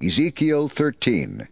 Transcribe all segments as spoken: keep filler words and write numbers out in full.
Ezekiel thirteen.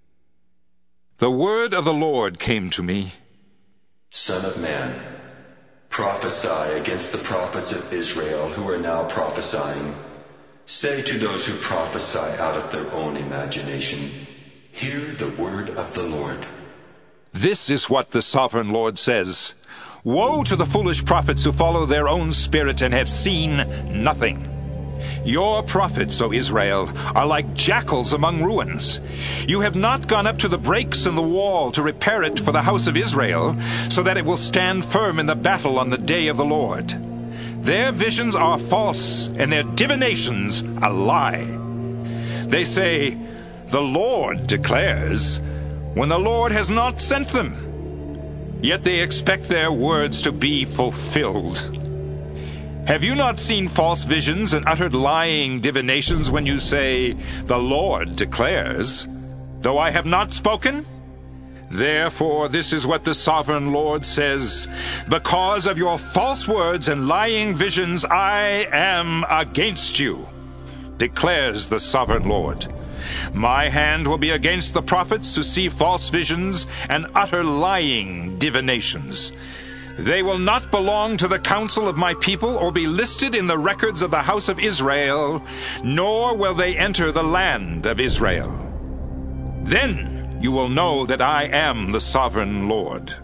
The word of the Lord came to me. Son of man, prophesy against the prophets of Israel who are now prophesying. Say to those who prophesy out of their own imagination, hear the word of the Lord. This is what the sovereign Lord says. Woe to the foolish prophets who follow their own spirit and have seen nothing. Your prophets, O Israel, are like jackals among ruins. You have not gone up to the breaks in the wall to repair it for the house of Israel, so that it will stand firm in the battle on the day of the Lord. Their visions are false, and their divinations a lie. They say, the Lord declares, when the Lord has not sent them. Yet they expect their words to be fulfilled. Have you not seen false visions and uttered lying divinations when you say, the Lord declares, though I have not spoken? Therefore, this is what the sovereign Lord says, because of your false words and lying visions, I am against you, declares the sovereign Lord. My hand will be against the prophets who see false visions and utter lying divinations. They will not belong to the council of my people or be listed in the records of the house of Israel, nor will they enter the land of Israel. Then you will know that I am the sovereign Lord.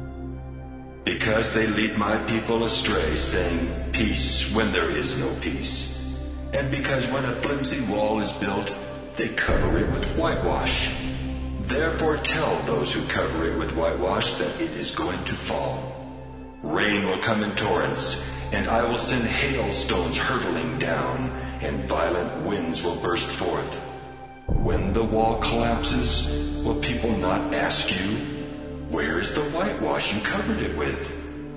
Because they lead my people astray, saying, peace, when there is no peace. And because when a flimsy wall is built, they cover it with whitewash. Therefore tell those who cover it with whitewash that it is going to fall. Rain will come in torrents, and I will send hailstones hurtling down, and violent winds will burst forth. When the wall collapses, will people not ask you, where is the whitewash you covered it with?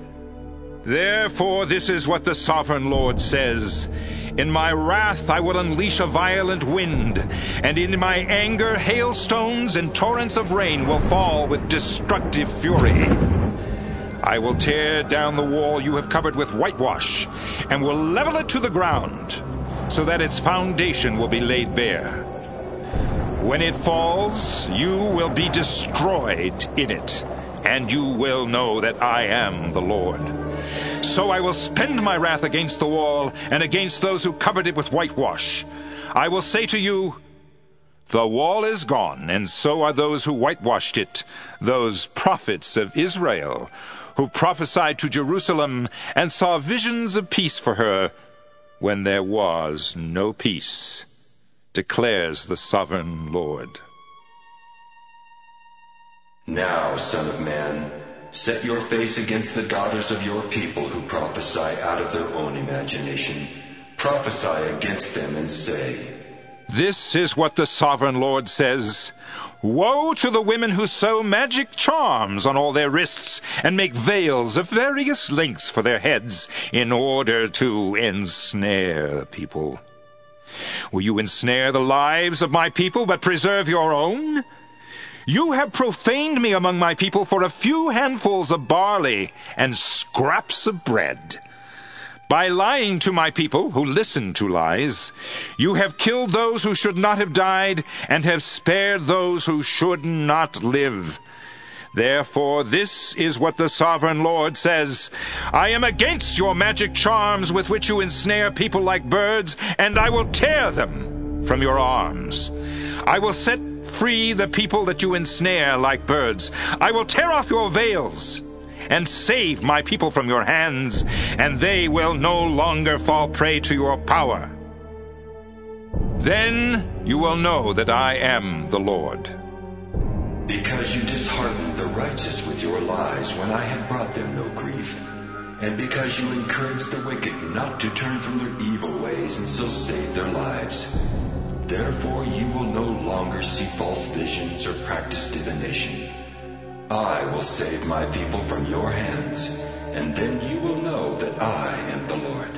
Therefore, this is what the sovereign Lord says. In my wrath I will unleash a violent wind, and in my anger hailstones and torrents of rain will fall with destructive fury. I will tear down the wall you have covered with whitewash, and will level it to the ground, so that its foundation will be laid bare. When it falls, you will be destroyed in it, and you will know that I am the Lord. So I will spend my wrath against the wall, and against those who covered it with whitewash. I will say to you, the wall is gone, and so are those who whitewashed it, those prophets of Israel, who prophesied to Jerusalem and saw visions of peace for her when there was no peace, declares the sovereign Lord. Now, son of man, set your face against the daughters of your people who prophesy out of their own imagination. Prophesy against them and say, this is what the sovereign Lord says. Woe to the women who sew magic charms on all their wrists and make veils of various lengths for their heads in order to ensnare the people. Will you ensnare the lives of my people but preserve your own? You have profaned me among my people for a few handfuls of barley and scraps of bread. By lying to my people who listen to lies, you have killed those who should not have died and have spared those who should not live. Therefore, this is what the sovereign Lord says. I am against your magic charms with which you ensnare people like birds, and I will tear them from your arms. I will set free the people that you ensnare like birds. I will tear off your veils and save my people from your hands, and they will no longer fall prey to your power. Then you will know that I am the Lord. Because you disheartened the righteous with your lies when I had brought them no grief, and because you encouraged the wicked not to turn from their evil ways and so save their lives. Therefore you will no longer see false visions or practice divination. I will save my people from your hands, and then you will know that I am the Lord.